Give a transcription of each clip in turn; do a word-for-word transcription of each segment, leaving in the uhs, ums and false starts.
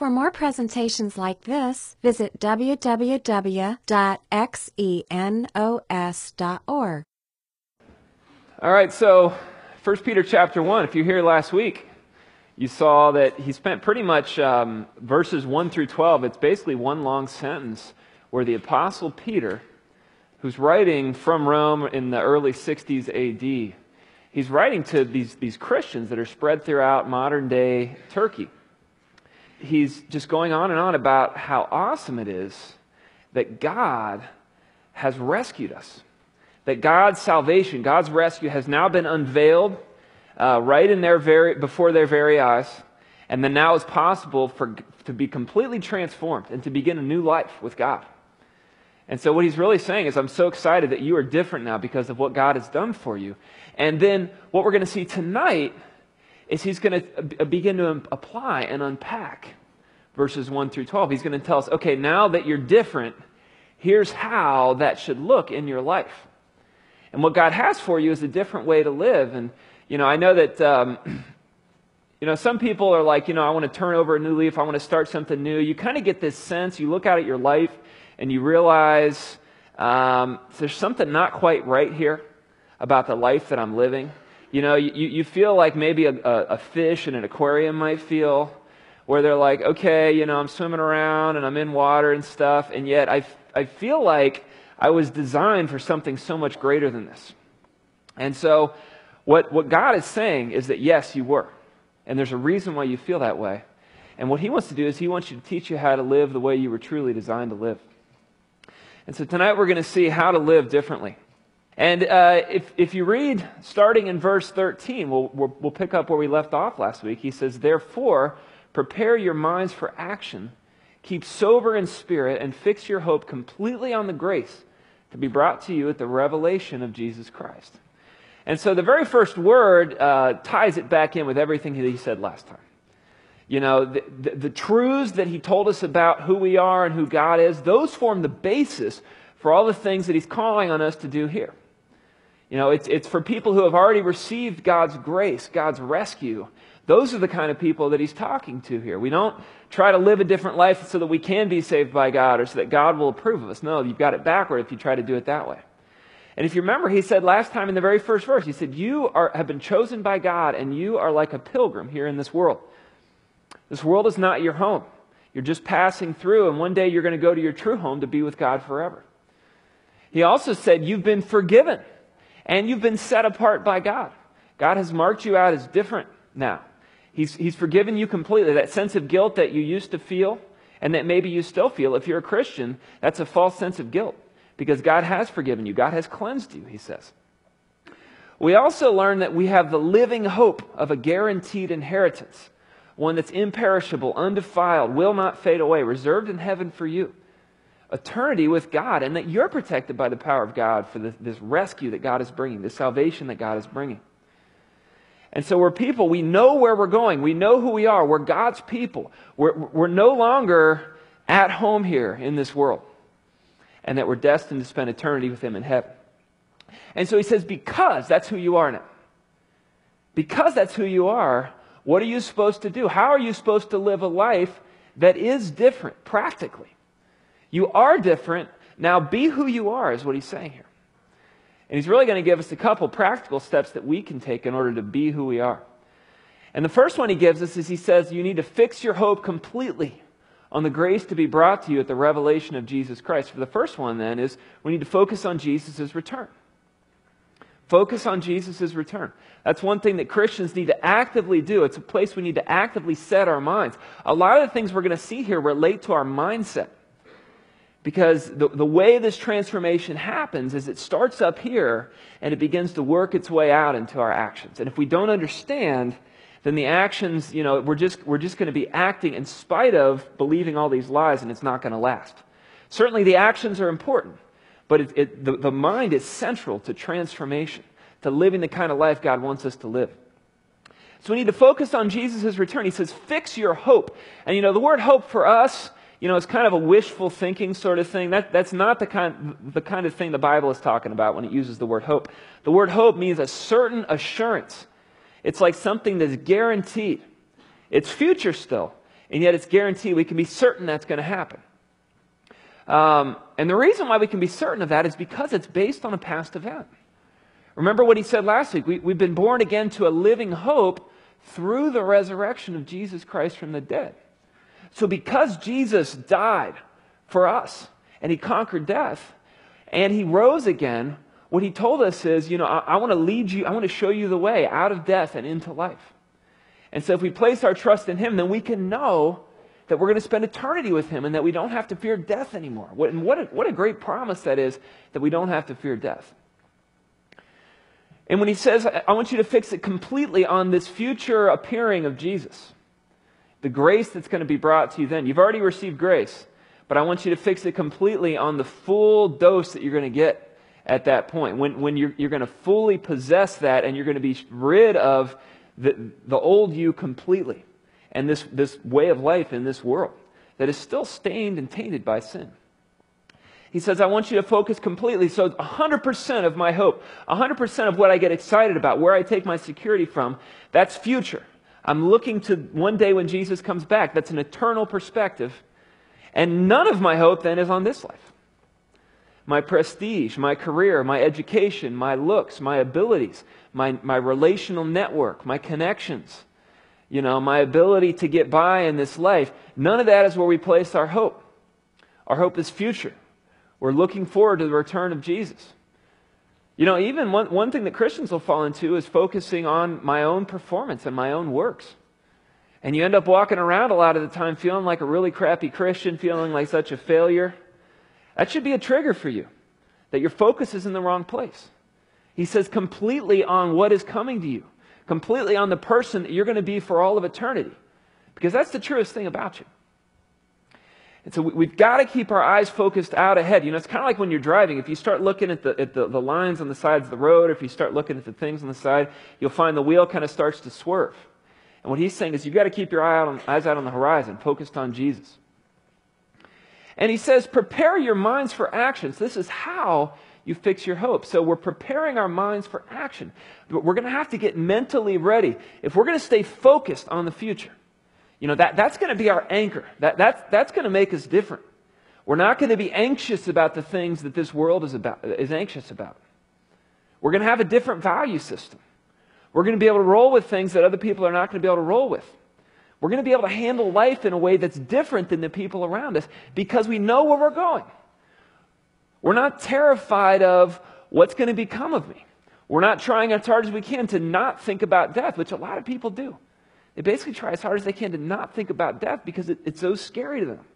For more presentations like this, visit w w w dot xenos dot org. All right, so First Peter chapter one, if you were here last week, you saw that he spent pretty much um, verses one through twelve. It's basically one long sentence where the Apostle Peter, who's writing from Rome in the early sixties A D, he's writing to these, these Christians that are spread throughout modern-day Turkey. He's just going on and on about how awesome it is that God has rescued us. That God's salvation, God's rescue has now been unveiled uh, right in their very, before their very eyes. And then now it's possible for to be completely transformed and to begin a new life with God. And so what he's really saying is, I'm so excited that you are different now because of what God has done for you. And then what we're going to see tonight is he's going to begin to apply and unpack verses one through twelve. He's going to tell us, okay, now that you're different, here's how that should look in your life. And what God has for you is a different way to live. And, you know, I know that, um, you know, some people are like, you know, I want to turn over a new leaf. I want to start something new. You kind of get this sense, you look out at your life and you realize um, there's something not quite right here about the life that I'm living. You know, you, you feel like maybe a, a fish in an aquarium might feel, where they're like, okay, you know, I'm swimming around and I'm in water and stuff, and yet I, I feel like I was designed for something so much greater than this. And so what, what God is saying is that, yes, you were, and there's a reason why you feel that way. And what he wants to do is he wants you to teach you how to live the way you were truly designed to live. And so tonight we're going to see how to live differently. And uh, if if you read starting in verse thirteen, we'll, we'll we'll pick up where we left off last week. He says, "Therefore, prepare your minds for action, keep sober in spirit, and fix your hope completely on the grace to be brought to you at the revelation of Jesus Christ." And so the very first word uh, ties it back in with everything that he said last time. You know, the, the, the truths that he told us about who we are and who God is, those form the basis for all the things that he's calling on us to do here. You know, it's it's for people who have already received God's grace, God's rescue. Those are the kind of people that he's talking to here. We don't try to live a different life so that we can be saved by God or so that God will approve of us. No, you've got it backward if you try to do it that way. And if you remember, he said last time in the very first verse, he said, you are have been chosen by God and you are like a pilgrim here in this world. This world is not your home. You're just passing through, and one day you're going to go to your true home to be with God forever. He also said you've been forgiven. And you've been set apart by God. God has marked you out as different now. He's, he's forgiven you completely. That sense of guilt that you used to feel and that maybe you still feel, if you're a Christian, that's a false sense of guilt. Because God has forgiven you. God has cleansed you, he says. We also learn that we have the living hope of a guaranteed inheritance. One that's imperishable, undefiled, will not fade away, reserved in heaven for you. Eternity with God, and that you're protected by the power of God for this, this rescue that God is bringing, this salvation that God is bringing. And so we're people, we know where we're going, we know who we are, we're God's people. We're, we're no longer at home here in this world, and that we're destined to spend eternity with him in heaven. And so he says, because that's who you are now, because that's who you are, what are you supposed to do? How are you supposed to live a life that is different, practically? You are different. Now be who you are, is what he's saying here. And he's really going to give us a couple practical steps that we can take in order to be who we are. And the first one he gives us is he says you need to fix your hope completely on the grace to be brought to you at the revelation of Jesus Christ. For the first one then is we need to focus on Jesus' return. Focus on Jesus' return. That's one thing that Christians need to actively do. It's a place we need to actively set our minds. A lot of the things we're going to see here relate to our mindset. Because the, the way this transformation happens is it starts up here and it begins to work its way out into our actions. And if we don't understand, then the actions, you know, we're just we're just going to be acting in spite of believing all these lies, and it's not going to last. Certainly the actions are important, but it, it, the, the mind is central to transformation, to living the kind of life God wants us to live. So we need to focus on Jesus' return. He says, fix your hope. And you know, the word hope for us, you know, it's kind of a wishful thinking sort of thing. That, that's not the kind, the kind of thing the Bible is talking about when it uses the word hope. The word hope means a certain assurance. It's like something that's guaranteed. It's future still. and yet it's guaranteed. We can be certain that's going to happen. Um, and the reason why we can be certain of that is because it's based on a past event. Remember what he said last week. We, we've been born again to a living hope through the resurrection of Jesus Christ from the dead. So because Jesus died for us, and he conquered death, and he rose again, what he told us is, you know, I, I want to lead you, I want to show you the way out of death and into life. And so if we place our trust in him, then we can know that we're going to spend eternity with him and that we don't have to fear death anymore. What, and what a, what a great promise that is, that we don't have to fear death. And when he says, I want you to fix it completely on this future appearing of Jesus, the grace that's going to be brought to you then. You've already received grace, but I want you to fix it completely on the full dose that you're going to get at that point. When, when you're, you're going to fully possess that and you're going to be rid of the, the old you completely. And this, this way of life in this world that is still stained and tainted by sin. He says, I want you to focus completely. So one hundred percent of my hope, one hundred percent of what I get excited about, where I take my security from, that's future. I'm looking to one day when Jesus comes back. That's an eternal perspective. And none of my hope then is on this life. My prestige, my career, my education, my looks, my abilities, my, my relational network, my connections, you know, my ability to get by in this life, none of that is where we place our hope. Our hope is future. We're looking forward to the return of Jesus. You know, even one, one thing that Christians will fall into is focusing on my own performance and my own works. And you end up walking around a lot of the time feeling like a really crappy Christian, feeling like such a failure. That should be a trigger for you, that your focus is in the wrong place. He says completely on what is coming to you. Completely on the person that you're going to be for all of eternity. Because that's the truest thing about you. And so we've got to keep our eyes focused out ahead. You know, it's kind of like when you're driving. If you start looking at the at the, the lines on the sides of the road, or if you start looking at the things on the side, you'll find the wheel kind of starts to swerve. And what he's saying is you've got to keep your eye out on, eyes out on the horizon, focused on Jesus. And he says, prepare your minds for actions. This is how you fix your hope. So we're preparing our minds for action. But we're going to have to get mentally ready. If we're going to stay focused on the future, you know, that, that's going to be our anchor. That, that's, that's going to make us different. We're not going to be anxious about the things that this world is, about, is anxious about. We're going to have a different value system. We're going to be able to roll with things that other people are not going to be able to roll with. We're going to be able to handle life in a way that's different than the people around us because we know where we're going. We're not terrified of what's going to become of me. We're not trying as hard as we can to not think about death, which a lot of people do. They basically try as hard as they can to not think about death because it, it's so scary to them.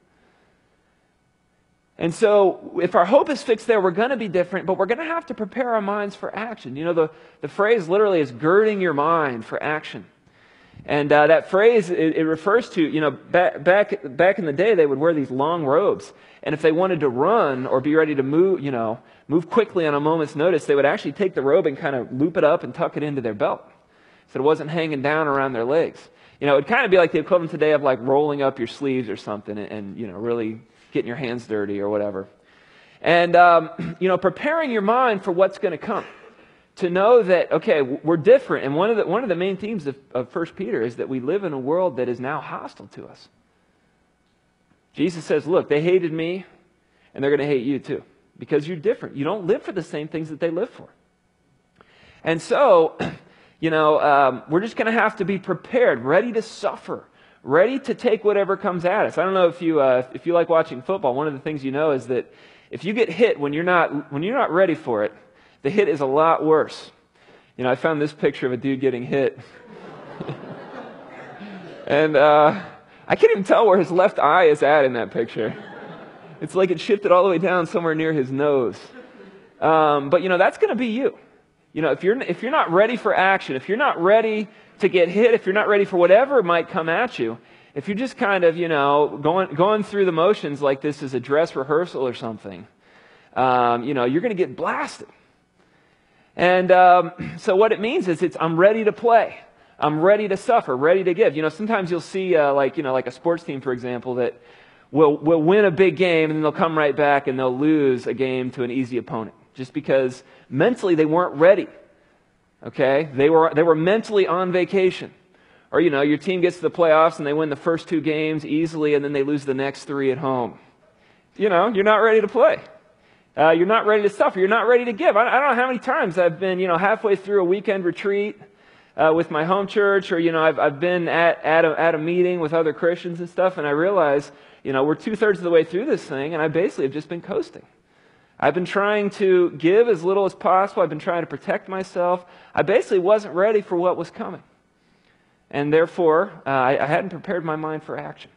And so if our hope is fixed there, we're going to be different, but we're going to have to prepare our minds for action. You know, the, the phrase literally is girding your mind for action. And uh, that phrase, it, it refers to, you know, back, back back in the day, they would wear these long robes. And if they wanted to run or be ready to move, you know, move quickly on a moment's notice, they would actually take the robe and kind of loop it up and tuck it into their belt, so it wasn't hanging down around their legs. You know, it would kind of be like the equivalent today of like rolling up your sleeves or something and, and you know, really getting your hands dirty or whatever. And, um, you know, preparing your mind for what's going to come. To know that, okay, we're different. And one of the, one of the main themes of, of First Peter is that we live in a world that is now hostile to us. Jesus says, look, they hated me, and they're going to hate you too. Because you're different. You don't live for the same things that they live for. And so, you know, um, we're just going to have to be prepared, ready to suffer, ready to take whatever comes at us. I don't know if you uh, if you like watching football. One of the things you know is that if you get hit when you're not when you're not ready for it, the hit is a lot worse. You know, I found this picture of a dude getting hit. and uh, I can't even tell where his left eye is at in that picture. It's like it shifted all the way down somewhere near his nose. Um, but, you know, that's going to be you. You know, if you're, if you're not ready for action, if you're not ready to get hit, if you're not ready for whatever might come at you, if you're just kind of, you know, going, going through the motions like this is a dress rehearsal or something, um, you know, you're going to get blasted. And um, so what it means is it's I'm ready to play. I'm ready to suffer, ready to give. You know, sometimes you'll see uh, like, you know, like a sports team, for example, that will will win a big game and then they'll come right back and they'll lose a game to an easy opponent just because mentally they weren't ready. Okay? They were they were mentally on vacation. Or, you know, your team gets to the playoffs and they win the first two games easily and then they lose the next three at home. You know, you're not ready to play. Uh, you're not ready to suffer. You're not ready to give. I, I don't know how many times I've been, you know, halfway through a weekend retreat uh, with my home church, or, you know, I've, I've been at, at, a, at a meeting with other Christians and stuff, and I realize, you know, we're two-thirds of the way through this thing, and I basically have just been coasting. I've been trying to give as little as possible. I've been trying to protect myself. I basically wasn't ready for what was coming. And therefore, uh, I, I hadn't prepared my mind for action.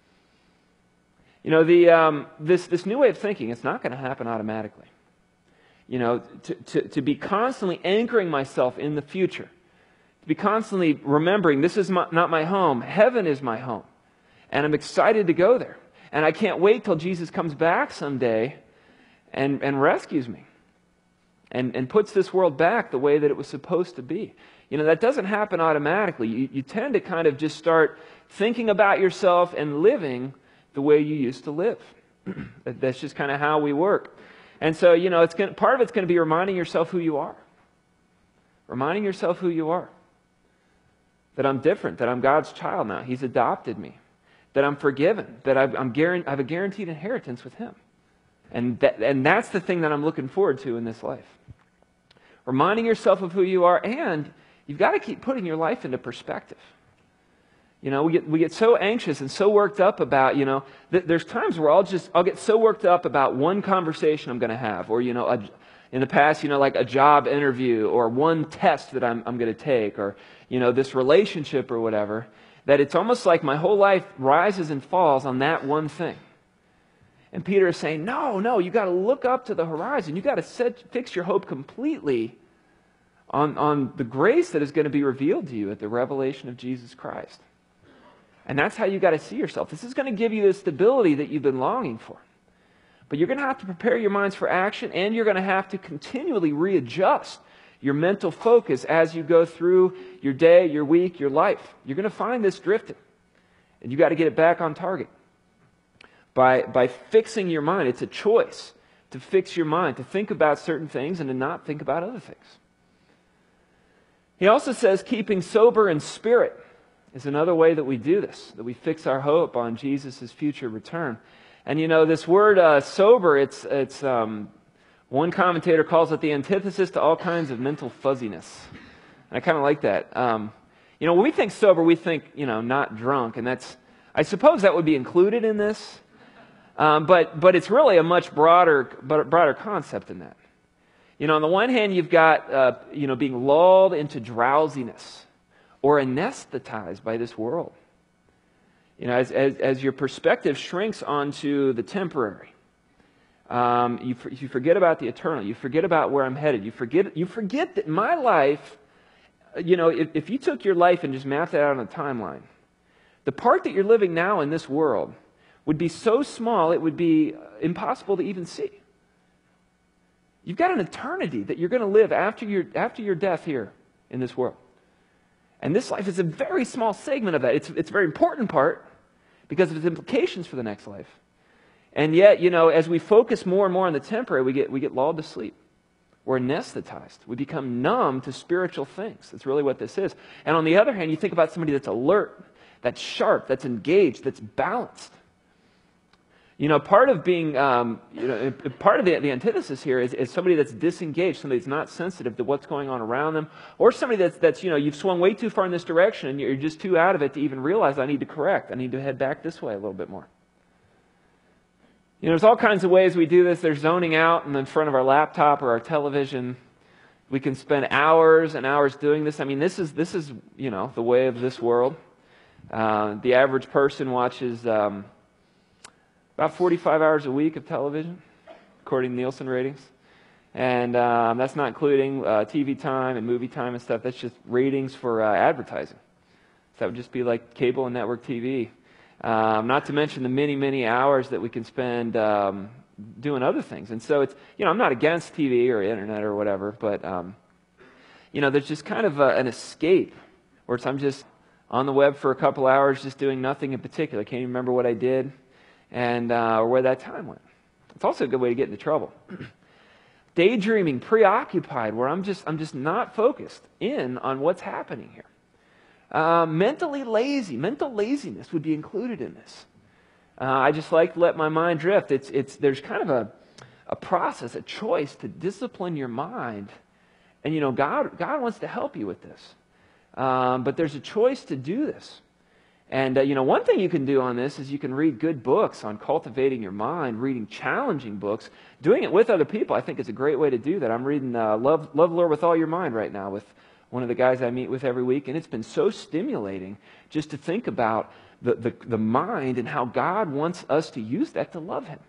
You know, the um, this this new way of thinking, it's not going to happen automatically. You know, to, to, to be constantly anchoring myself in the future, to be constantly remembering this is my, not my home, heaven is my home. And I'm excited to go there. And I can't wait till Jesus comes back someday and, and rescues me and, and puts this world back the way that it was supposed to be. You know, that doesn't happen automatically. You, you tend to kind of just start thinking about yourself and living the way you used to live. That's just kind of how we work. And so, you know, it's going part of it's going to be reminding yourself who you are. Reminding yourself who you are. That I'm different, that I'm God's child now. He's adopted me. That I'm forgiven, that I've, I'm guaran- I have a guaranteed inheritance with Him. And, that, and that's the thing that I'm looking forward to in this life. Reminding yourself of who you are, and you've got to keep putting your life into perspective. You know, we get we get so anxious and so worked up about, you know, th- there's times where I'll just, I'll get so worked up about one conversation I'm going to have, or, you know, a, in the past, you know, like a job interview, or one test that I'm I'm going to take, or, you know, this relationship or whatever, that it's almost like my whole life rises and falls on that one thing. And Peter is saying, no, no, you got to look up to the horizon. You got to set fix your hope completely on, on the grace that is going to be revealed to you at the revelation of Jesus Christ. And that's how you got to see yourself. This is going to give you the stability that you've been longing for. But you're going to have to prepare your minds for action, and you're going to have to continually readjust your mental focus as you go through your day, your week, your life. You're going to find this drifting, and you got to get it back on target. By, by fixing your mind, it's a choice to fix your mind, to think about certain things and to not think about other things. He also says keeping sober in spirit is another way that we do this, that we fix our hope on Jesus' future return. And you know, this word uh, sober, it's, it's um, one commentator calls it the antithesis to all kinds of mental fuzziness. And I kind of like that. Um, you know, when we think sober, we think, you know, not drunk. And that's, I suppose that would be included in this. Um, but but it's really a much broader broader concept than that. You know, on the one hand, you've got uh, you know being lulled into drowsiness or anesthetized by this world. You know, as as, as your perspective shrinks onto the temporary, um, you you forget about the eternal. You forget about where I'm headed. You forget you forget that my life. You know, if, if you took your life and just mapped it out on a timeline, the part that you're living now in this world would be so small it would be impossible to even see. You've got an eternity that you're going to live after your after your death here in this world. And this life is a very small segment of that. It's it's a very important part because of its implications for the next life. And yet, you know, as we focus more and more on the temporary, we get we get lulled to sleep. We're anesthetized. We become numb to spiritual things. That's really what this is. And on the other hand, you think about somebody that's alert, that's sharp, that's engaged, that's balanced. You know, part of being, um, you know, part of the, the antithesis here is, is somebody that's disengaged, somebody that's not sensitive to what's going on around them, or somebody that's, that's, you know, you've swung way too far in this direction and you're just too out of it to even realize I need to correct. I need to head back this way a little bit more. You know, there's all kinds of ways we do this. There's zoning out in front of our laptop or our television. We can spend hours and hours doing this. I mean, this is, this is you know, the way of this world. Uh, the average person watches Um, about forty-five hours a week of television, according to Nielsen ratings. And um, that's not including uh, T V time and movie time and stuff. That's just ratings for uh, advertising. So that would just be like cable and network T V. Um, not to mention the many, many hours that we can spend um, doing other things. And so it's, you know, I'm not against T V or internet or whatever, but, um, you know, there's just kind of a, an escape where it's, I'm just on the web for a couple hours just doing nothing in particular. I can't even remember what I did. And uh, or where that time went. It's also a good way to get into trouble. Daydreaming, preoccupied, where I'm just I'm just not focused in on what's happening here. Uh, mentally lazy, mental laziness would be included in this. Uh, I just like to let my mind drift. It's, it's, there's kind of a, a process, a choice to discipline your mind. And, you know, God, God wants to help you with this. Um, but there's a choice to do this. And, uh, you know, one thing you can do on this is you can read good books on cultivating your mind, reading challenging books. Doing it with other people, I think, is a great way to do that. I'm reading uh, Love, Love the Lord with All Your Mind right now with one of the guys I meet with every week, and it's been so stimulating just to think about the, the, the mind and how God wants us to use that to love Him.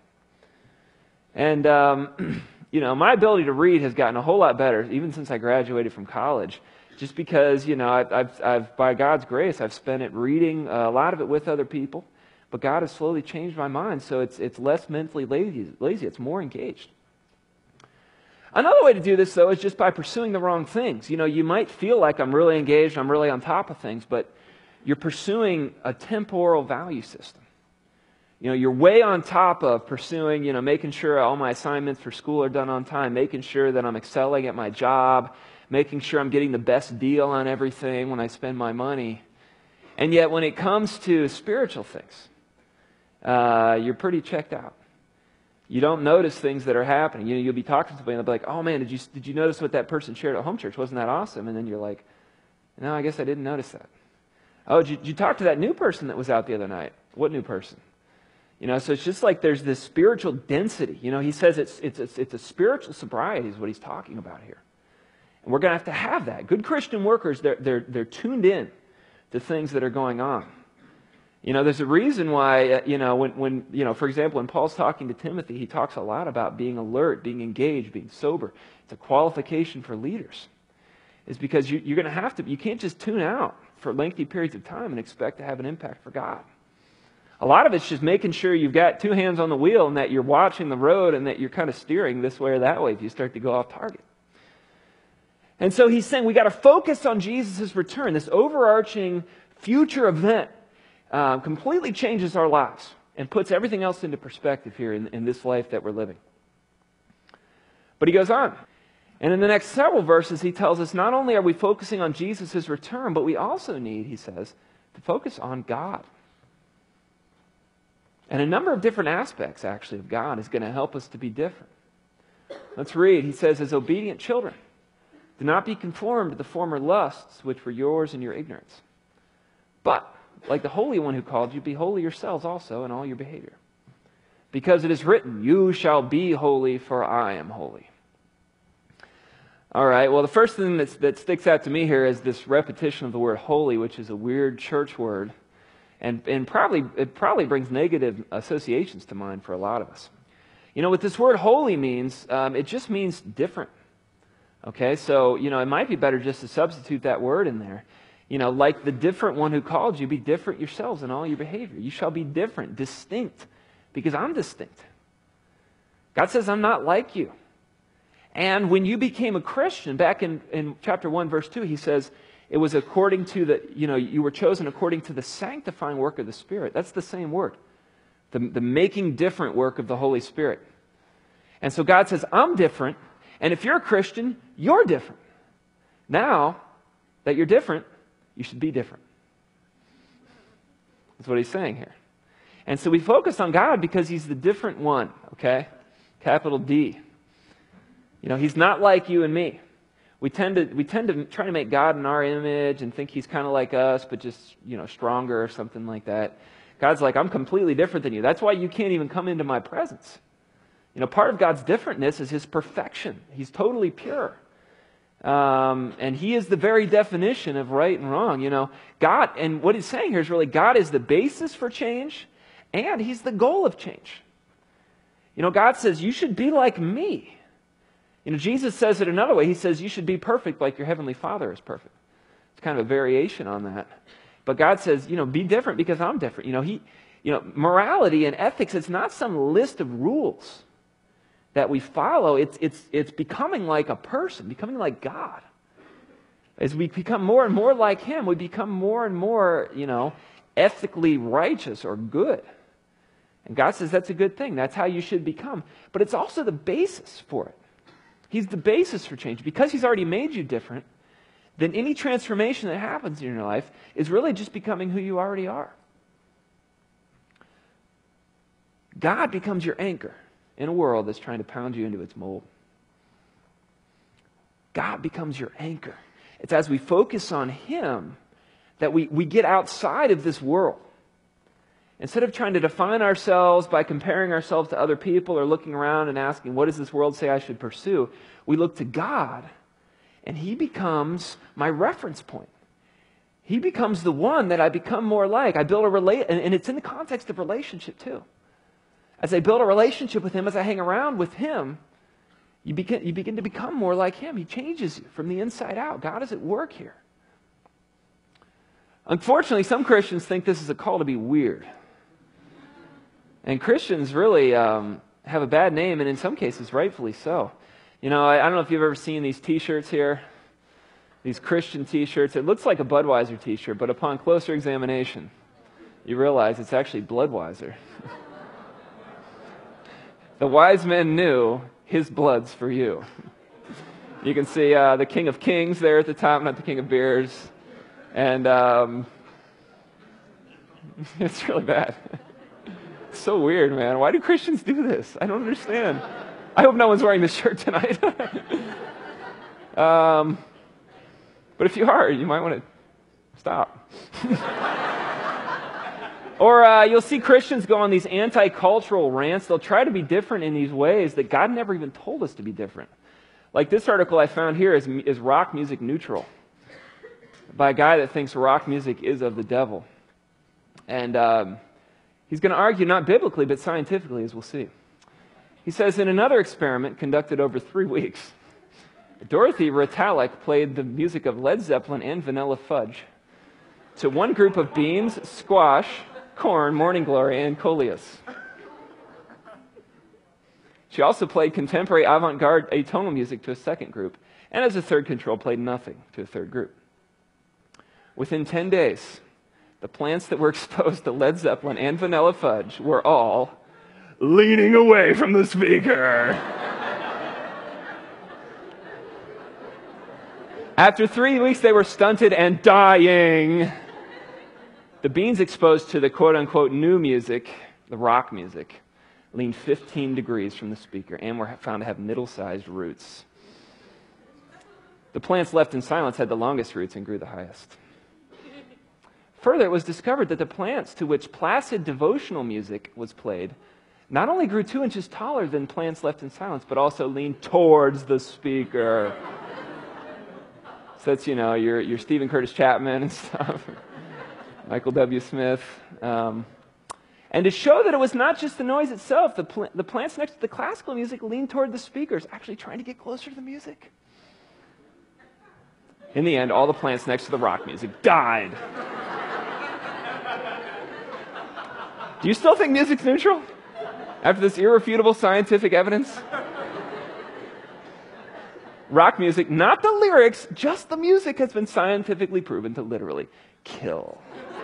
And, um, you know, my ability to read has gotten a whole lot better, even since I graduated from college, just because, you know, I've, I've, I've by God's grace, I've spent it reading, uh, a lot of it with other people, but God has slowly changed my mind, so it's, it's less mentally lazy, lazy, it's more engaged. Another way to do this, though, is just by pursuing the wrong things. You know, you might feel like I'm really engaged, I'm really on top of things, but you're pursuing a temporal value system. You know, you're way on top of pursuing, you know, making sure all my assignments for school are done on time, making sure that I'm excelling at my job, making sure I'm getting the best deal on everything when I spend my money. And yet, when it comes to spiritual things, uh, you're pretty checked out. You don't notice things that are happening. You know, you'll be talking to somebody and they'll be like, oh man, did you did you notice what that person shared at home church? Wasn't that awesome? And then you're like, no, I guess I didn't notice that. Oh, did you, did you talk to that new person that was out the other night? What new person? You know, so it's just like there's this spiritual density. You know, he says it's it's it's, it's a spiritual sobriety is what he's talking about here. And we're going to have to have that. Good Christian workers, they're they're they're tuned in to things that are going on. You know, there's a reason why, uh, you know, when, when, you know, for example, when Paul's talking to Timothy, he talks a lot about being alert, being engaged, being sober. It's a qualification for leaders. It's because you, you're going to have to, you can't just tune out for lengthy periods of time and expect to have an impact for God. A lot of it's just making sure you've got two hands on the wheel and that you're watching the road and that you're kind of steering this way or that way if you start to go off target. And so he's saying we got to focus on Jesus' return, this overarching future event. Uh, completely changes our lives and puts everything else into perspective here in, in this life that we're living. But he goes on. And in the next several verses, he tells us not only are we focusing on Jesus' return, but we also need, he says, to focus on God. And a number of different aspects, actually, of God is going to help us to be different. Let's read. He says, as obedient children, do not be conformed to the former lusts which were yours in your ignorance. But like the Holy One who called you, be holy yourselves also in all your behavior. Because it is written, you shall be holy, for I am holy. All right, well, the first thing that's, that sticks out to me here is this repetition of the word holy, which is a weird church word. And, and probably it probably brings negative associations to mind for a lot of us. You know, what this word holy means, um, it just means different. Okay, so, you know, it might be better just to substitute that word in there. You know, like the different one who called you, be different yourselves in all your behavior. You shall be different, distinct, because I'm distinct. God says, I'm not like you. And when you became a Christian, back in, in chapter one, verse two, he says, it was according to the, you know, you were chosen according to the sanctifying work of the Spirit. That's the same word. The, the making different work of the Holy Spirit. And so God says, I'm different. And if you're a Christian, you're different. Now that you're different, you should be different. That's what he's saying here. And so we focus on God because he's the different one, okay? Capital D. You know, he's not like you and me. We tend to we tend to try to make God in our image and think he's kind of like us, but just, you know, stronger or something like that. God's like, I'm completely different than you. That's why you can't even come into my presence. You know, part of God's differentness is his perfection. He's totally pure. Um, and he is the very definition of right and wrong. You know, God, and what he's saying here is really God is the basis for change, and he's the goal of change. You know, God says, you should be like me. You know, Jesus says it another way. He says, you should be perfect like your heavenly Father is perfect. It's kind of a variation on that. But God says, you know, be different because I'm different. You know, he, you know, morality and ethics, it's not some list of rules that we follow. It's, it's, it's becoming like a person, becoming like God. As we become more and more like him, we become more and more, you know, ethically righteous or good. And God says that's a good thing. That's how you should become. But it's also the basis for it. He's the basis for change. Because he's already made you different, then any transformation that happens in your life is really just becoming who you already are. God becomes your anchor in a world that's trying to pound you into its mold. God becomes your anchor. It's as we focus on Him that we, we get outside of this world. Instead of trying to define ourselves by comparing ourselves to other people or looking around and asking, what does this world say I should pursue? We look to God, and He becomes my reference point. He becomes the one that I become more like. I build a relate, and it's in the context of relationship too. As I build a relationship with Him, as I hang around with Him, you begin, you begin to become more like Him. He changes you from the inside out. God is at work here. Unfortunately, some Christians think this is a call to be weird. And Christians really um, have a bad name, and in some cases, rightfully so. You know, I, I don't know if you've ever seen these t-shirts here, these Christian t-shirts. It looks like a Budweiser t-shirt, but upon closer examination, you realize it's actually Bloodweiser. The wise men knew His blood's for you. You can see uh, the King of Kings there at the top, not the King of Beers. And um, it's really bad. It's so weird, man. Why do Christians do this? I don't understand. I hope no one's wearing this shirt tonight. um, but if you are, you might want to stop. Or uh, you'll see Christians go on these anti-cultural rants. They'll try to be different in these ways that God never even told us to be different. Like this article I found here is, is rock music neutral, by a guy that thinks rock music is of the devil. And um, he's going to argue not biblically, but scientifically, as we'll see. He says, in another experiment conducted over three weeks, Dorothy Retallick played the music of Led Zeppelin and Vanilla Fudge to one group of beans, squash, corn, morning glory, and coleus. She also played contemporary avant-garde atonal music to a second group, and as a third control, played nothing to a third group. Within ten days, the plants that were exposed to Led Zeppelin and Vanilla Fudge were all leaning away from the speaker. After three weeks, they were stunted and dying. The beans exposed to the quote-unquote new music, the rock music, leaned fifteen degrees from the speaker and were found to have middle-sized roots. The plants left in silence had the longest roots and grew the highest. Further, it was discovered that the plants to which placid devotional music was played not only grew two inches taller than plants left in silence, but also leaned towards the speaker. So that's, you know, your, your Stephen Curtis Chapman and stuff, Michael W. Smith. Um, and to show that it was not just the noise itself, the, pl- the plants next to the classical music leaned toward the speakers, actually trying to get closer to the music. In the end, all the plants next to the rock music died. Do you still think music's neutral? After this irrefutable scientific evidence? Rock music, not the lyrics, just the music, has been scientifically proven to literally kill.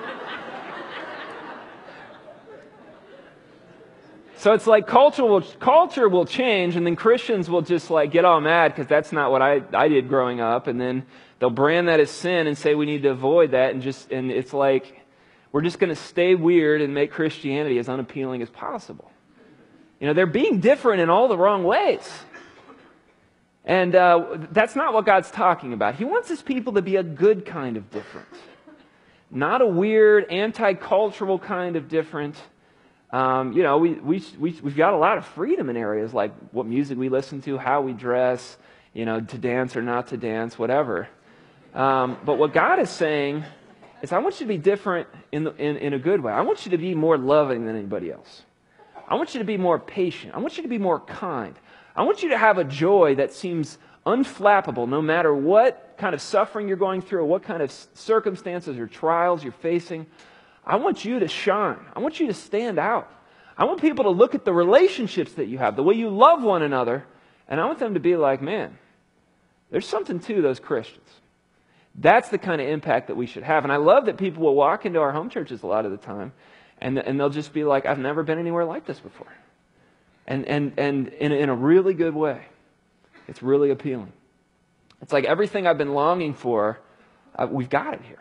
So it's like culture will, culture will change, and then Christians will just like get all mad because that's not what I, I did growing up, and then they'll brand that as sin and say we need to avoid that, and just and it's like we're just going to stay weird and make Christianity as unappealing as possible. You know, they're being different in all the wrong ways. And uh, that's not what God's talking about. He wants His people to be a good kind of different. Not a weird, anti-cultural kind of different. Um, you know, we, we, we, we've got a lot of freedom in areas like what music we listen to, how we dress, you know, to dance or not to dance, whatever. Um, but what God is saying is, I want you to be different in, the, in, in a good way. I want you to be more loving than anybody else. I want you to be more patient. I want you to be more kind. I want you to have a joy that seems unflappable no matter what kind of suffering you're going through or what kind of circumstances or trials you're facing. I want you to shine. I want you to stand out. I want people to look at the relationships that you have, the way you love one another, and I want them to be like, man, there's something to those Christians. That's the kind of impact that we should have. And I love that people will walk into our home churches a lot of the time, and, and they'll just be like, I've never been anywhere like this before. And, and, and in, in a really good way. It's really appealing. It's like everything I've been longing for, uh, we've got it here.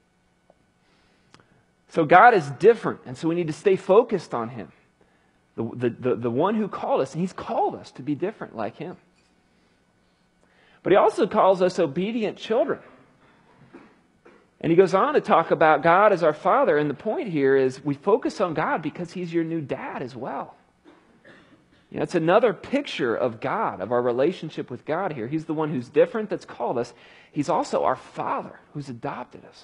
So God is different, and so we need to stay focused on Him. The, the, the, the one who called us, and He's called us to be different like Him. But He also calls us obedient children. And He goes on to talk about God as our Father, and the point here is we focus on God because He's your new dad as well. You know, it's another picture of God, of our relationship with God here. He's the one who's different, that's called us. He's also our Father who's adopted us.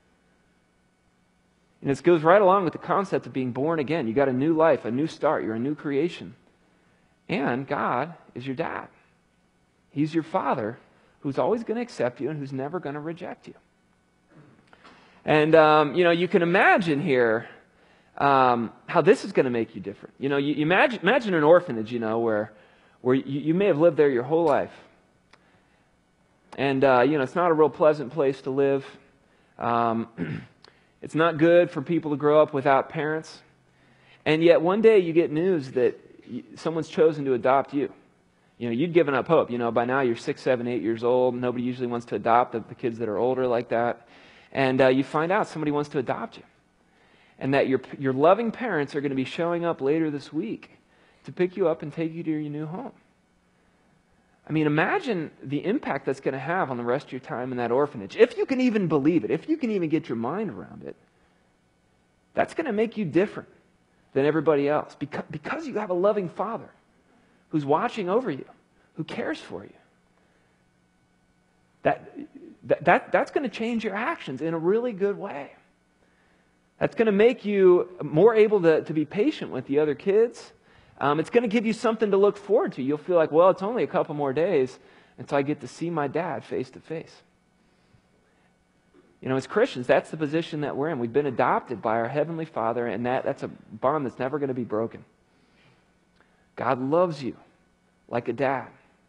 And this goes right along with the concept of being born again. You got a new life, a new start. You're a new creation. And God is your dad. He's your Father who's always going to accept you and who's never going to reject you. And, um, you know, you can imagine here um, how this is going to make you different. You know, you, you imagine, imagine an orphanage, you know, where, where you, you may have lived there your whole life. And, uh, you know, it's not a real pleasant place to live. Um It's not good for people to grow up without parents. And yet one day you get news that someone's chosen to adopt you. You know, you'd given up hope. You know, by now you're six, seven, eight years old. Nobody usually wants to adopt the, the kids that are older like that. And uh, you find out somebody wants to adopt you. And that your, your loving parents are going to be showing up later this week to pick you up and take you to your new home. I mean, imagine the impact that's going to have on the rest of your time in that orphanage. If you can even believe it, if you can even get your mind around it, that's going to make you different than everybody else because, because you have a loving Father who's watching over you, who cares for you. That, that, that, that's going to change your actions in a really good way. That's going to make you more able to, to be patient with the other kids. Um, it's going to give you something to look forward to. You'll feel like, well, it's only a couple more days until I get to see my dad face to face. You know, as Christians, that's the position that we're in. We've been adopted by our Heavenly Father, and that, that's a bond that's never going to be broken. God loves you like a dad.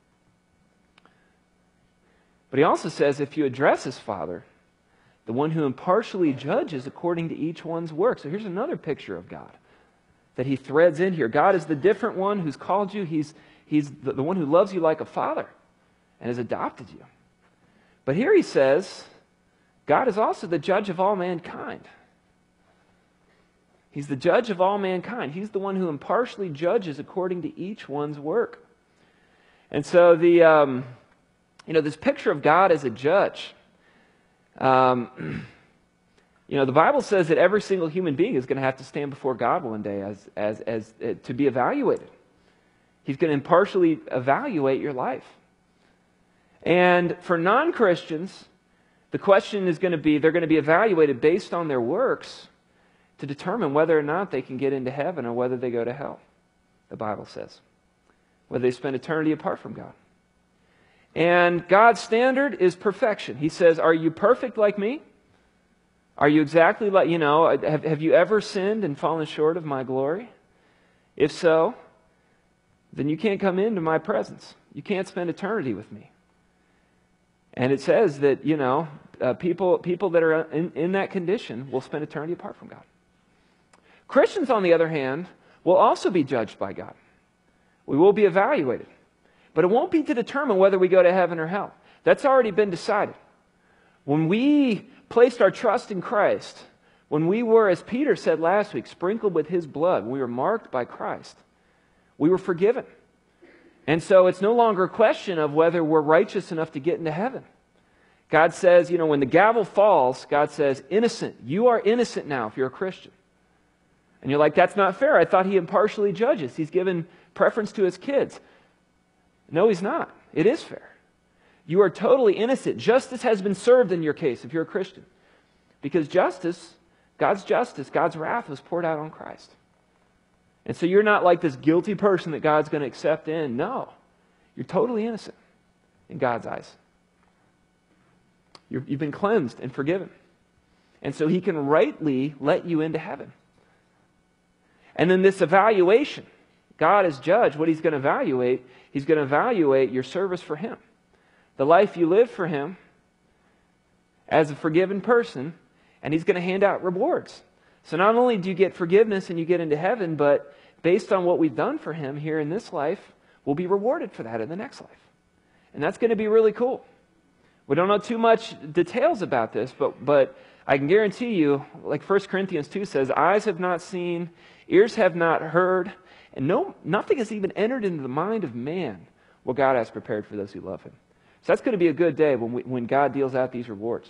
But He also says if you address His Father, the one who impartially judges according to each one's work. So here's another picture of God that He threads in here. God is the different one who's called you. He's, he's the, the one who loves you like a father and has adopted you. But here He says, God is also the judge of all mankind. He's the judge of all mankind. He's the one who impartially judges according to each one's work. And so the, um, you know, this picture of God as a judge, um, you know, the Bible says that every single human being is going to have to stand before God one day as, as, as uh, to be evaluated. He's going to impartially evaluate your life. And for non-Christians, the question is going to be, they're going to be evaluated based on their works to determine whether or not they can get into heaven or whether they go to hell, the Bible says. Whether they spend eternity apart from God. And God's standard is perfection. He says, are you perfect like me? Are you exactly like, you know, have, have you ever sinned and fallen short of my glory? If so, then you can't come into my presence. You can't spend eternity with me. And it says that, you know, uh, people, people that are in, in that condition will spend eternity apart from God. Christians, on the other hand, will also be judged by God. We will be evaluated. But it won't be to determine whether we go to heaven or hell. That's already been decided. When we placed our trust in Christ, when we were, as Peter said last week, sprinkled with His blood, we were marked by Christ, we were forgiven. And so it's no longer a question of whether we're righteous enough to get into heaven. God says, you know, when the gavel falls, God says, innocent. You are innocent now if you're a Christian. And you're like, that's not fair. I thought He impartially judges. He's given preference to His kids. No, He's not. It is fair. You are totally innocent. Justice has been served in your case if you're a Christian. Because justice, God's justice, God's wrath was poured out on Christ. And so you're not like this guilty person that God's going to accept in. No. You're totally innocent in God's eyes. You're, you've been cleansed and forgiven. And so He can rightly let you into heaven. And then this evaluation, God as judge, what He's going to evaluate, He's going to evaluate your service for Him. The life you live for Him as a forgiven person, and He's going to hand out rewards. So not only do you get forgiveness and you get into heaven, but based on what we've done for Him here in this life, we'll be rewarded for that in the next life. And that's going to be really cool. We don't know too much details about this, but, but I can guarantee you, like First Corinthians two says, eyes have not seen, ears have not heard, and no, nothing has even entered into the mind of man what God has prepared for those who love him. So that's going to be a good day when, we, when God deals out these rewards.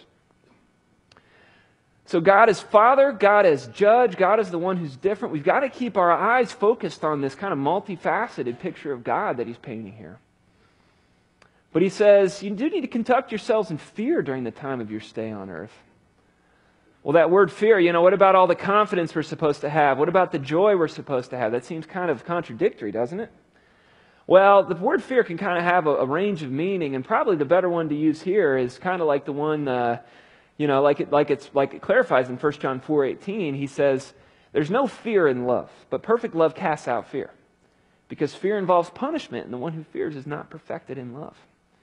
So God is Father, God is Judge, God is the one who's different. We've got to keep our eyes focused on this kind of multifaceted picture of God that he's painting here. But he says, you do need to conduct yourselves in fear during the time of your stay on earth. Well, that word fear, you know, what about all the confidence we're supposed to have? What about the joy we're supposed to have? That seems kind of contradictory, doesn't it? Well, the word fear can kind of have a, a range of meaning, and probably the better one to use here is kind of like the one, uh, you know, like it, like it's like it clarifies in First John four eighteen. He says, "There's no fear in love, but perfect love casts out fear, because fear involves punishment, and the one who fears is not perfected in love."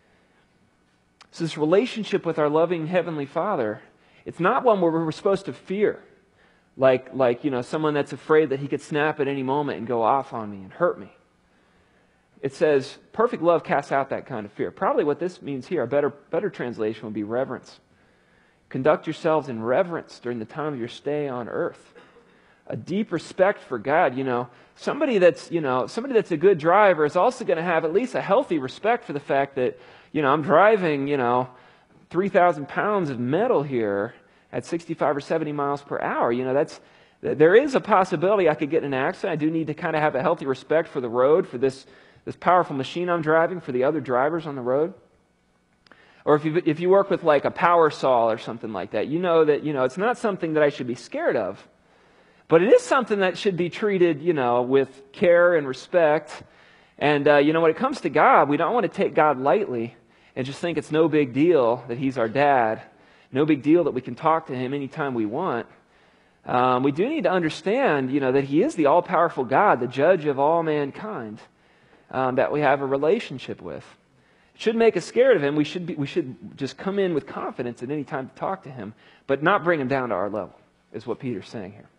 So this relationship with our loving Heavenly Father, it's not one where we're supposed to fear, like like you know, someone that's afraid that he could snap at any moment and go off on me and hurt me. It says, perfect love casts out that kind of fear. Probably what this means here, a better, better translation would be reverence. Conduct yourselves in reverence during the time of your stay on earth. A deep respect for God. You know, somebody that's, you know, somebody that's a good driver is also going to have at least a healthy respect for the fact that, you know, I'm driving, you know, three thousand pounds of metal here at sixty-five or seventy miles per hour. You know, that's, there is a possibility I could get in an accident. I do need to kind of have a healthy respect for the road, for this this powerful machine I'm driving, for the other drivers on the road. Or if you if you work with like a power saw or something like that, you know that, you know, it's not something that I should be scared of, but it is something that should be treated, you know, with care and respect. And, uh, you know, when it comes to God, we don't want to take God lightly and just think it's no big deal that he's our dad, no big deal that we can talk to him anytime we want. Um, we do need to understand, you know, that he is the all-powerful God, the judge of all mankind. Um, that we have a relationship with. It shouldn't make us scared of him. We should be, we should just come in with confidence at any time to talk to him, but not bring him down to our level, is what Peter's saying here.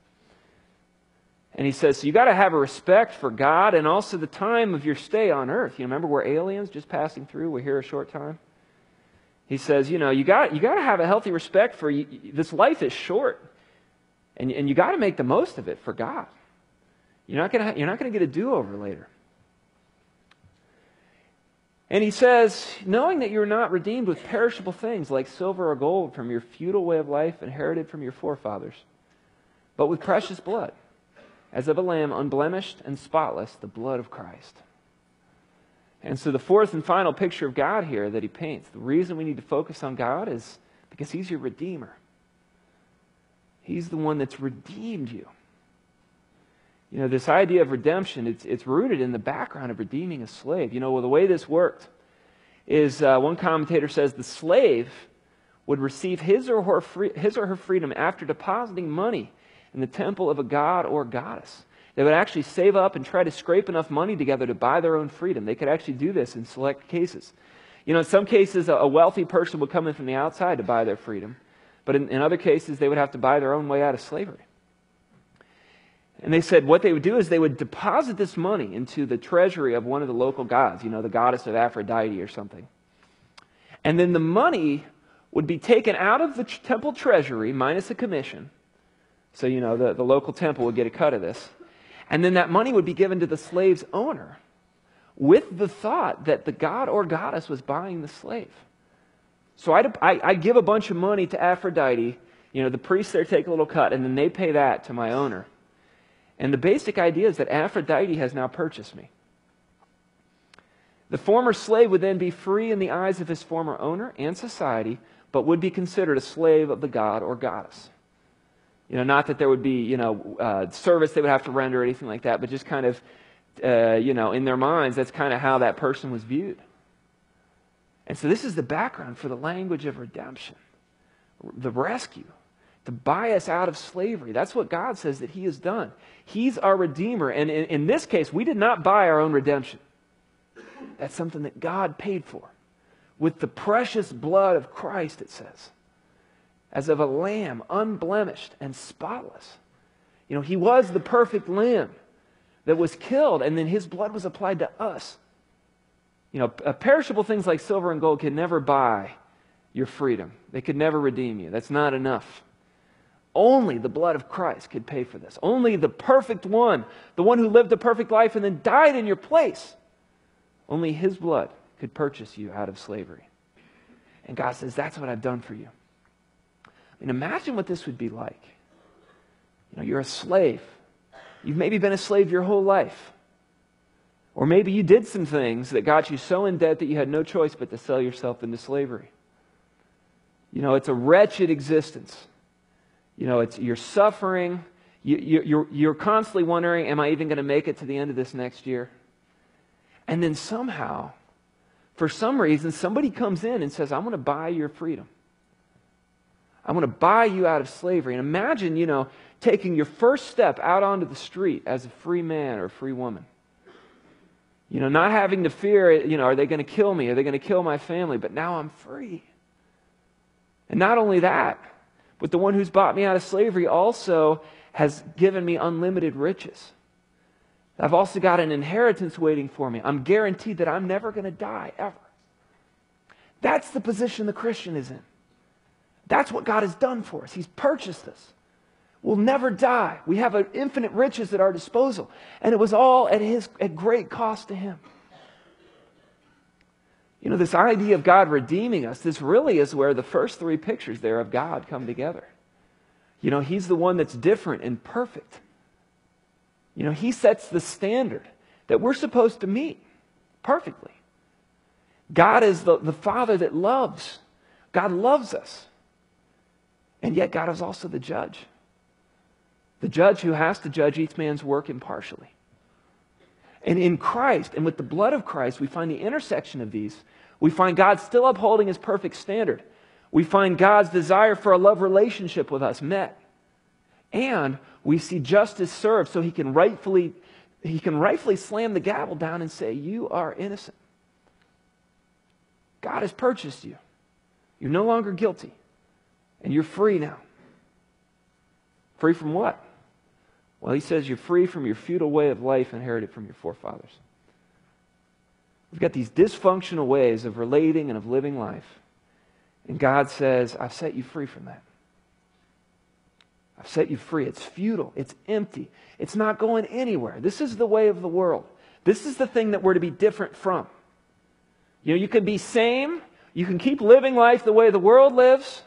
And he says, so you got to have a respect for God and also the time of your stay on earth. You remember we're aliens just passing through. We're here a short time. He says, you know, you got you got to have a healthy respect for you. This life is short, and and you got to make the most of it for God. You're not gonna you're not gonna get a do-over later. And he says, knowing that you're not redeemed with perishable things like silver or gold from your futile way of life inherited from your forefathers, but with precious blood, as of a lamb unblemished and spotless, the blood of Christ. And so the fourth and final picture of God here that he paints, the reason we need to focus on God is because he's your Redeemer. He's the one that's redeemed you. You know, this idea of redemption, it's, it's rooted in the background of redeeming a slave. You know, well, the way this worked is, uh, one commentator says, the slave would receive his or, her free, his or her freedom after depositing money in the temple of a god or goddess. They would actually save up and try to scrape enough money together to buy their own freedom. They could actually do this in select cases. You know, in some cases, a, a wealthy person would come in from the outside to buy their freedom. But in, in other cases, they would have to buy their own way out of slavery. And they said what they would do is they would deposit this money into the treasury of one of the local gods, you know, the goddess of Aphrodite or something. And then the money would be taken out of the temple treasury minus a commission. So, you know, the, the local temple would get a cut of this. And then that money would be given to the slave's owner with the thought that the god or goddess was buying the slave. So I, I, I give a bunch of money to Aphrodite, you know, the priests there take a little cut, and then they pay that to my owner. And the basic idea is that Aphrodite has now purchased me. The former slave would then be free in the eyes of his former owner and society, but would be considered a slave of the god or goddess. You know, not that there would be, you know, uh, service they would have to render or anything like that, but just kind of, uh, you know, in their minds, that's kind of how that person was viewed. And so this is the background for the language of redemption, the rescue. To buy us out of slavery. That's what God says that he has done. He's our Redeemer. And in, in this case, we did not buy our own redemption. That's something that God paid for. With the precious blood of Christ, it says. As of a lamb, unblemished and spotless. You know, he was the perfect lamb that was killed, and then his blood was applied to us. You know, perishable things like silver and gold can never buy your freedom. They could never redeem you. That's not enough. Only the blood of Christ could pay for this. Only the perfect one, the one who lived a perfect life and then died in your place, only his blood could purchase you out of slavery. And God says, that's what I've done for you. I mean, imagine what this would be like. You know, you're a slave. You've maybe been a slave your whole life. Or maybe you did some things that got you so in debt that you had no choice but to sell yourself into slavery. You know, it's a wretched existence. You know, it's you're suffering. You, you, you're, you're constantly wondering, am I even going to make it to the end of this next year? And then somehow, for some reason, somebody comes in and says, I'm going to buy your freedom. I'm going to buy you out of slavery. And imagine, you know, taking your first step out onto the street as a free man or a free woman. You know, not having to fear, you know, are they going to kill me? Are they going to kill my family? But now I'm free. And not only that, but the one who's bought me out of slavery also has given me unlimited riches. I've also got an inheritance waiting for me. I'm guaranteed that I'm never going to die, ever. That's the position the Christian is in. That's what God has done for us. He's purchased us. We'll never die. We have an infinite riches at our disposal. And it was all at his at great cost to him. You know, this idea of God redeeming us, this really is where the first three pictures there of God come together. You know, he's the one that's different and perfect. You know, he sets the standard that we're supposed to meet perfectly. God is the, the Father that loves. God loves us. And yet God is also the judge. The judge who has to judge each man's work impartially. And in Christ, and with the blood of Christ, we find the intersection of these. We find God still upholding his perfect standard. We find God's desire for a love relationship with us met. And we see justice served so he can rightfully, he can rightfully slam the gavel down and say, you are innocent. God has purchased you. You're no longer guilty. And you're free now. Free from what? Well, he says you're free from your feudal way of life inherited from your forefathers. We've got these dysfunctional ways of relating and of living life. And God says, I've set you free from that. I've set you free. It's futile. It's empty. It's not going anywhere. This is the way of the world. This is the thing that we're to be different from. You know, you can be same. You can keep living life the way the world lives.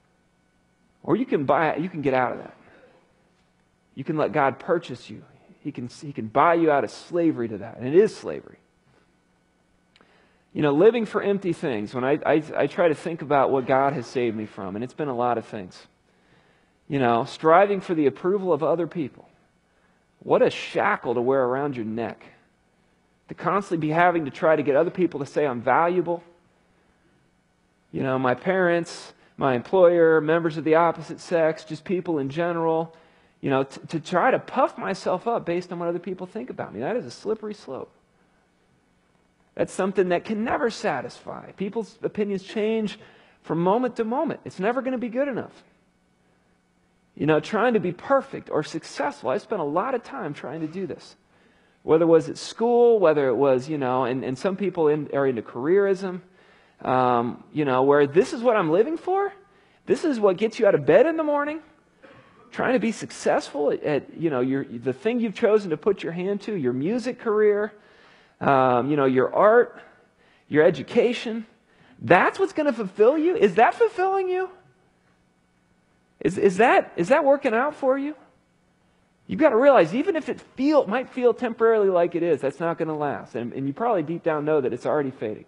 Or you can buy, you can get out of that. You can let God purchase you. He can, he can buy you out of slavery to that. And it is slavery. You know, living for empty things. When I, I, I try to think about what God has saved me from, and it's been a lot of things. You know, striving for the approval of other people. What a shackle to wear around your neck. To constantly be having to try to get other people to say I'm valuable. You know, my parents, my employer, members of the opposite sex, just people in general. You know, t- to try to puff myself up based on what other people think about me. That is a slippery slope. That's something that can never satisfy. People's opinions change from moment to moment. It's never going to be good enough. You know, trying to be perfect or successful. I spent a lot of time trying to do this. Whether it was at school, whether it was, you know, and, and some people in, are into careerism, um, you know, where this is what I'm living for. This is what gets you out of bed in the morning. Trying to be successful at, at you know, your, the thing you've chosen to put your hand to, your music career, um, you know, your art, your education. That's what's going to fulfill you? Is that fulfilling you? Is, is, that, is that working out for you? You've got to realize, even if it feel, might feel temporarily like it is, that's not going to last. And, and you probably deep down know that it's already fading.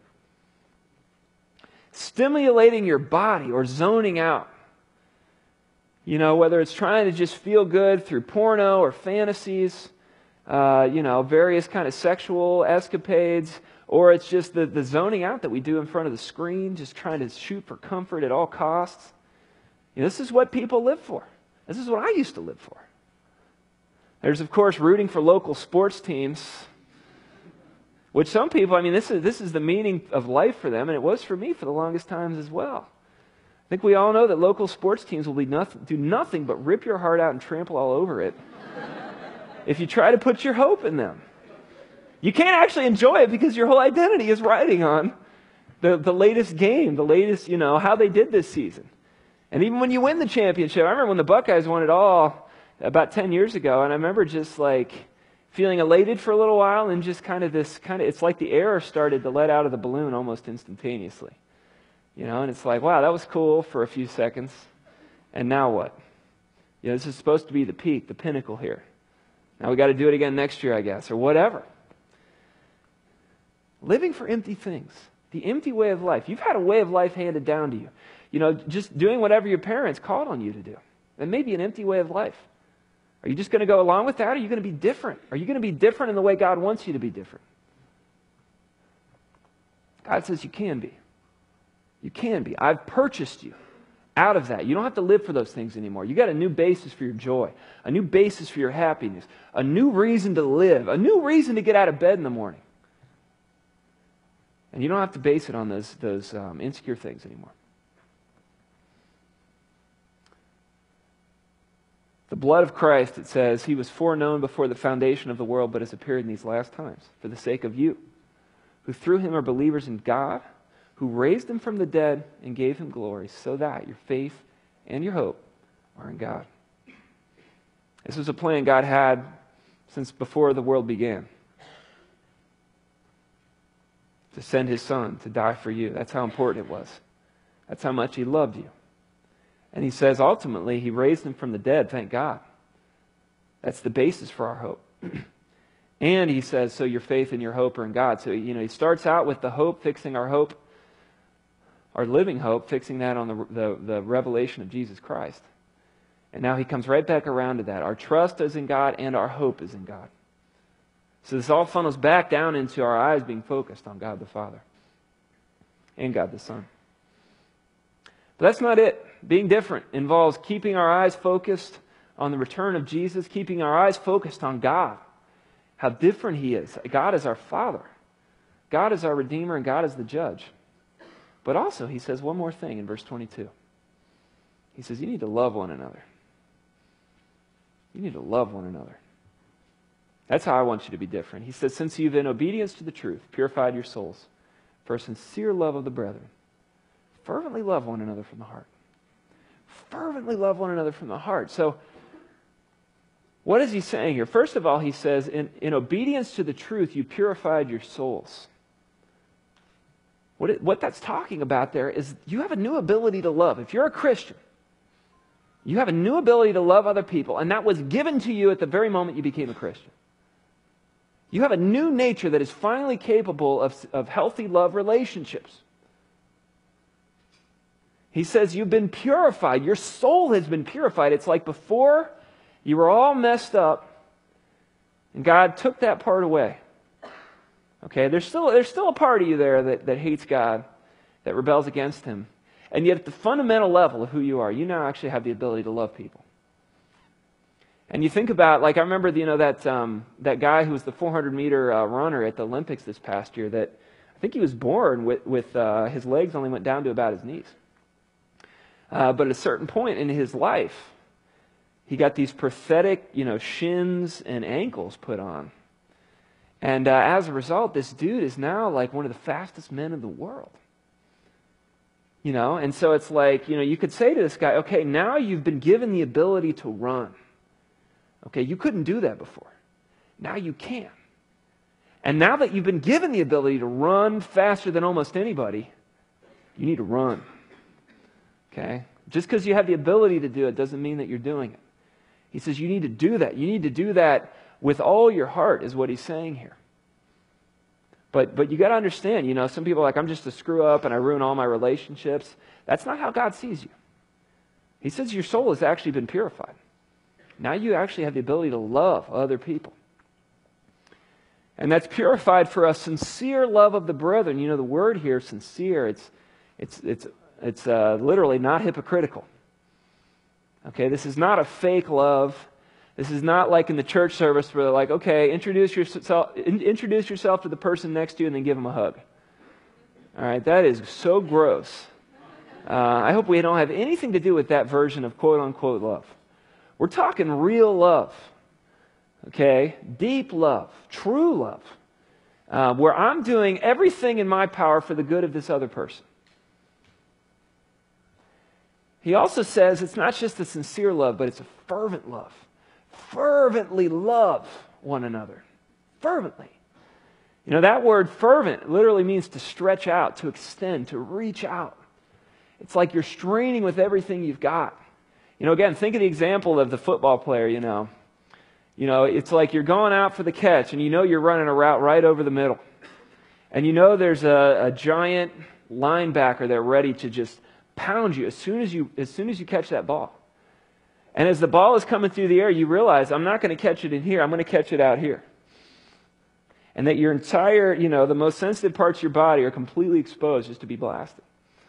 Stimulating your body or zoning out. You know, whether it's trying to just feel good through porno or fantasies, uh, you know, various kind of sexual escapades, or it's just the, the zoning out that we do in front of the screen, just trying to shoot for comfort at all costs. You know, this is what people live for. This is what I used to live for. There's, of course, rooting for local sports teams, which some people, I mean, this is, this is the meaning of life for them, and it was for me for the longest times as well. I think we all know that local sports teams will be nothing, do nothing but rip your heart out and trample all over it if you try to put your hope in them. You can't actually enjoy it because your whole identity is riding on the, the latest game, the latest, you know, how they did this season. And even when you win the championship, I remember when the Buckeyes won it all about ten years ago, and I remember just like feeling elated for a little while, and just kind of this kind of, it's like the air started to let out of the balloon almost instantaneously. You know, and it's like, wow, that was cool for a few seconds. And now what? You know, this is supposed to be the peak, the pinnacle here. Now we got to do it again next year, I guess, or whatever. Living for empty things. The empty way of life. You've had a way of life handed down to you. You know, just doing whatever your parents called on you to do. That may be an empty way of life. Are you just going to go along with that, or are you going to be different? Are you going to be different in the way God wants you to be different? God says you can be. You can be. I've purchased you out of that. You don't have to live for those things anymore. You got a new basis for your joy, a new basis for your happiness, a new reason to live, a new reason to get out of bed in the morning. And you don't have to base it on those, those um, insecure things anymore. The blood of Christ, it says, he was foreknown before the foundation of the world, but has appeared in these last times for the sake of you, who through him are believers in God, who raised him from the dead and gave him glory, so that your faith and your hope are in God. This was a plan God had since before the world began, to send his son to die for you. That's how important it was. That's how much he loved you. And he says ultimately he raised him from the dead, thank God. That's the basis for our hope. And he says, so your faith and your hope are in God. So, you know, he starts out with the hope, fixing our hope, our living hope, fixing that on the, the, the revelation of Jesus Christ. And now he comes right back around to that. Our trust is in God and our hope is in God. So this all funnels back down into our eyes being focused on God the Father and God the Son. But that's not it. Being different involves keeping our eyes focused on the return of Jesus, keeping our eyes focused on God, how different he is. God is our Father. God is our Redeemer, and God is the Judge. But also, he says one more thing in verse twenty-two. He says, you need to love one another. You need to love one another. That's how I want you to be different. He says, since you've in obedience to the truth purified your souls for a sincere love of the brethren, fervently love one another from the heart. Fervently love one another from the heart. So, what is he saying here? First of all, he says, in, in obedience to the truth, you purified your souls. What, it, what that's talking about there is you have a new ability to love. If you're a Christian, you have a new ability to love other people, and that was given to you at the very moment you became a Christian. You have a new nature that is finally capable of, of healthy love relationships. He says you've been purified. Your soul has been purified. It's like before you were all messed up, and God took that part away. Okay, there's still, there's still a part of you there that, that hates God, that rebels against him. And yet at the fundamental level of who you are, you now actually have the ability to love people. And you think about, like I remember, you know, that um, that guy who was the four hundred meter uh, runner at the Olympics this past year, that I think he was born with, with uh, his legs only went down to about his knees. Uh, but at a certain point in his life, he got these prosthetic, you know, shins and ankles put on. And uh, as a result, this dude is now like one of the fastest men in the world. You know, and so it's like, you know, you could say to this guy, okay, now you've been given the ability to run. Okay, you couldn't do that before. Now you can. And now that you've been given the ability to run faster than almost anybody, you need to run. Okay? Just because you have the ability to do it doesn't mean that you're doing it. He says you need to do that. You need to do that with all your heart, is what he's saying here. But but you got to understand, you know, some people are like, I'm just a screw up and I ruin all my relationships. That's not how God sees you. He says your soul has actually been purified. Now you actually have the ability to love other people. And that's purified for a sincere love of the brethren. You know, the word here, sincere, it's it's it's it's uh, literally not hypocritical. Okay, this is not a fake love. This is not like in the church service where they're like, okay, introduce yourself, introduce yourself to the person next to you and then give them a hug. All right, that is so gross. Uh, I hope we don't have anything to do with that version of quote-unquote love. We're talking real love, okay? Deep love, true love. uh, where I'm doing everything in my power for the good of this other person. He also says it's not just a sincere love, but it's a fervent love. Fervently love one another. Fervently. You know, that word fervent literally means to stretch out, to extend, to reach out. It's like you're straining with everything you've got. You know, again, think of the example of the football player, you know. You know, it's like you're going out for the catch, and you know you're running a route right over the middle. And you know there's a, a giant linebacker there ready to just pound you as soon as you as soon as you catch that ball. And as the ball is coming through the air, you realize, I'm not going to catch it in here, I'm going to catch it out here. And that your entire, you know, the most sensitive parts of your body are completely exposed just to be blasted.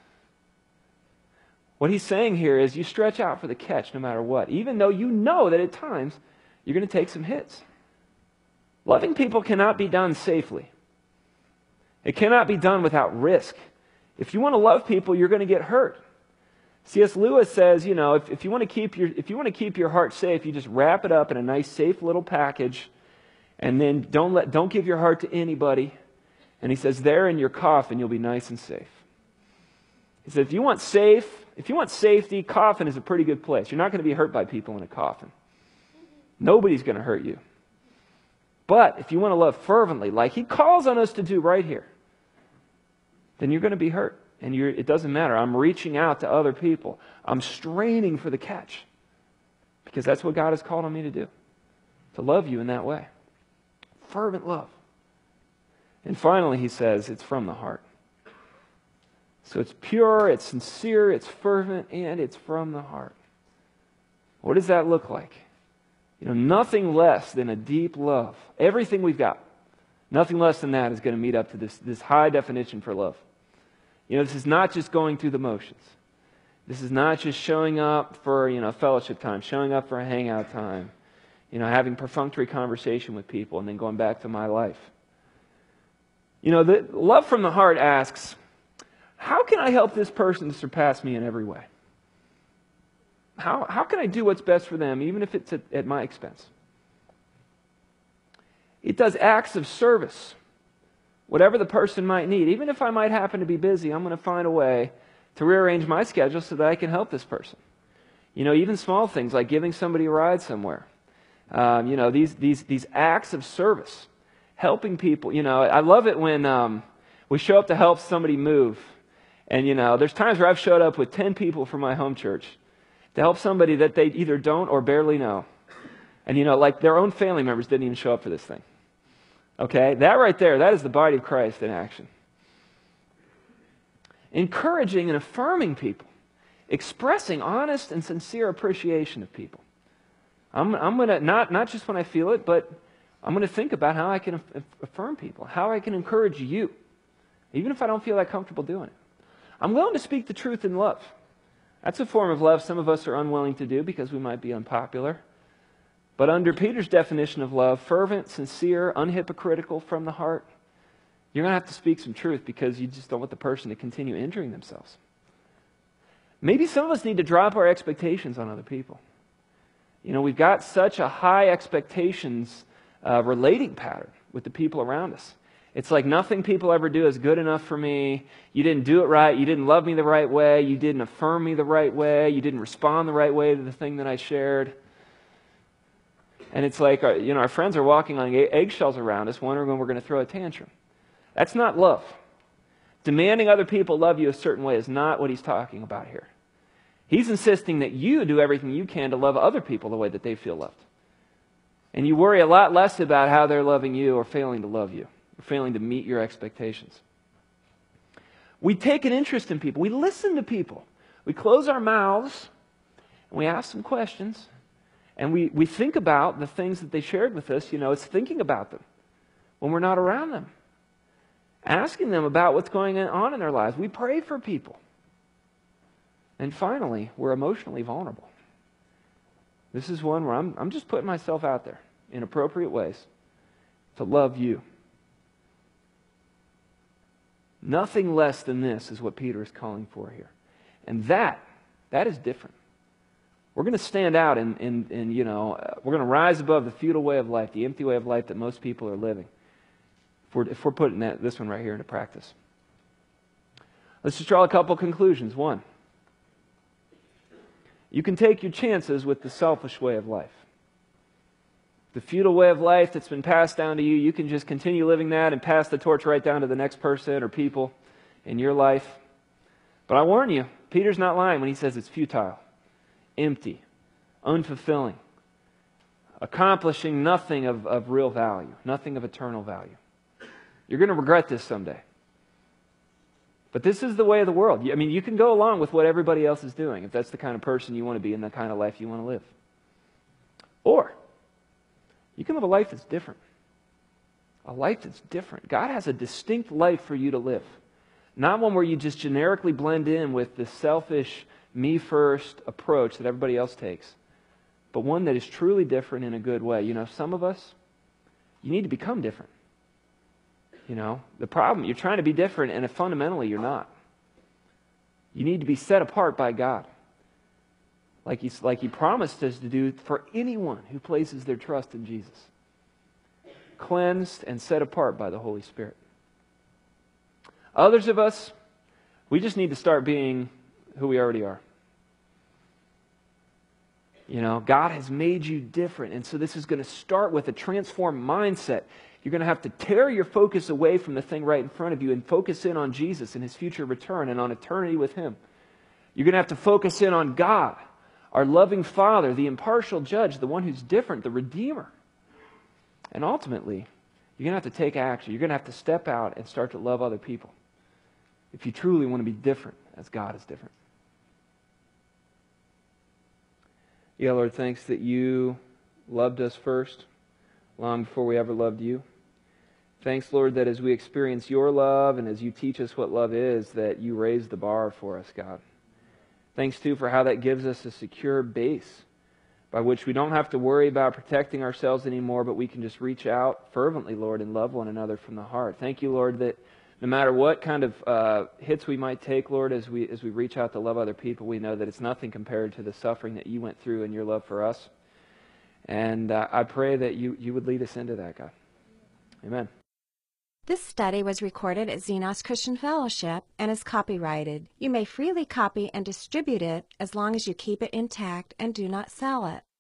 What he's saying here is you stretch out for the catch no matter what, even though you know that at times you're going to take some hits. Loving people cannot be done safely. It cannot be done without risk. If you want to love people, you're going to get hurt. C S Lewis says, you know, if, if you want to keep your if you want to keep your heart safe, you just wrap it up in a nice, safe little package, and then don't let don't give your heart to anybody. And he says, there in your coffin, you'll be nice and safe. He said, if you want safe, if you want safety, coffin is a pretty good place. You're not going to be hurt by people in a coffin. Nobody's going to hurt you. But if you want to love fervently, like he calls on us to do right here, then you're going to be hurt. And you're, it doesn't matter. I'm reaching out to other people. I'm straining for the catch. Because that's what God has called on me to do. To love you in that way. Fervent love. And finally, he says, it's from the heart. So it's pure, it's sincere, it's fervent, and it's from the heart. What does that look like? You know, nothing less than a deep love. Everything we've got, nothing less than that is going to meet up to this, this high definition for love. You know, this is not just going through the motions. This is not just showing up for, you know, fellowship time, showing up for a hangout time, you know, having perfunctory conversation with people and then going back to my life. You know, the love from the heart asks, how can I help this person to surpass me in every way? How, how can I do what's best for them, even if it's at, at my expense? It does acts of service. Whatever the person might need, even if I might happen to be busy, I'm going to find a way to rearrange my schedule so that I can help this person. You know, even small things like giving somebody a ride somewhere. Um, you know, these these these acts of service, helping people. You know, I love it when um, we show up to help somebody move. And, you know, there's times where I've showed up with ten people from my home church to help somebody that they either don't or barely know. And, you know, like their own family members didn't even show up for this thing. Okay, that right there, that is the body of Christ in action. Encouraging and affirming people. Expressing honest and sincere appreciation of people. I'm, I'm going to, not, not just when I feel it, but I'm going to think about how I can aff- affirm people, how I can encourage you, even if I don't feel that comfortable doing it. I'm willing to speak the truth in love. That's a form of love some of us are unwilling to do because we might be unpopular. But under Peter's definition of love, fervent, sincere, unhypocritical, from the heart, you're going to have to speak some truth because you just don't want the person to continue injuring themselves. Maybe some of us need to drop our expectations on other people. You know, we've got such a high expectations uh, relating pattern with the people around us. It's like nothing people ever do is good enough for me. You didn't do it right. You didn't love me the right way. You didn't affirm me the right way. You didn't respond the right way to the thing that I shared. And it's like, you know, our friends are walking on eggshells around us, wondering when we're going to throw a tantrum. That's not love. Demanding other people love you a certain way is not what he's talking about here. He's insisting that you do everything you can to love other people the way that they feel loved. And you worry a lot less about how they're loving you or failing to love you, or failing to meet your expectations. We take an interest in people. We listen to people. We close our mouths and we ask them questions. And we, we think about the things that they shared with us. You know, it's thinking about them when we're not around them. Asking them about what's going on in their lives. We pray for people. And finally, we're emotionally vulnerable. This is one where I'm, I'm just putting myself out there in appropriate ways to love you. Nothing less than this is what Peter is calling for here. And that, that is different. We're going to stand out and, and, and you know, uh, we're going to rise above the futile way of life, the empty way of life that most people are living. If we're, if we're putting that, this one right here into practice. Let's just draw a couple conclusions. One, you can take your chances with the selfish way of life. The feudal way of life that's been passed down to you, you can just continue living that and pass the torch right down to the next person or people in your life. But I warn you, Peter's not lying when he says it's futile, empty, unfulfilling, accomplishing nothing of, of real value, nothing of eternal value. You're going to regret this someday. But this is the way of the world. I mean, you can go along with what everybody else is doing if that's the kind of person you want to be and the kind of life you want to live. Or you can live a life that's different. A life that's different. God has a distinct life for you to live. Not one where you just generically blend in with the selfish, me-first approach that everybody else takes. But one that is truly different in a good way. You know, some of us, you need to become different. You know, the problem, you're trying to be different and fundamentally you're not. You need to be set apart by God. Like He, like he promised us to do for anyone who places their trust in Jesus. Cleansed and set apart by the Holy Spirit. Others of us, we just need to start being who we already are. You know, God has made you different, and so this is going to start with a transformed mindset. You're going to have to tear your focus away from the thing right in front of you and focus in on Jesus and His future return and on eternity with Him. You're going to have to focus in on God, our loving Father, the impartial judge, the one who's different, the Redeemer. And ultimately, you're going to have to take action. You're going to have to step out and start to love other people if you truly want to be different as God is different. Yeah, Lord, thanks that You loved us first, long before we ever loved You. Thanks, Lord, that as we experience Your love and as You teach us what love is, that You raise the bar for us, God. Thanks, too, for how that gives us a secure base by which we don't have to worry about protecting ourselves anymore, but we can just reach out fervently, Lord, and love one another from the heart. Thank You, Lord, that no matter what kind of uh, hits we might take, Lord, as we as we reach out to love other people, we know that it's nothing compared to the suffering that You went through in Your love for us. And uh, I pray that you, you would lead us into that, God. Amen. This study was recorded at Xenos Christian Fellowship and is copyrighted. You may freely copy and distribute it as long as you keep it intact and do not sell it.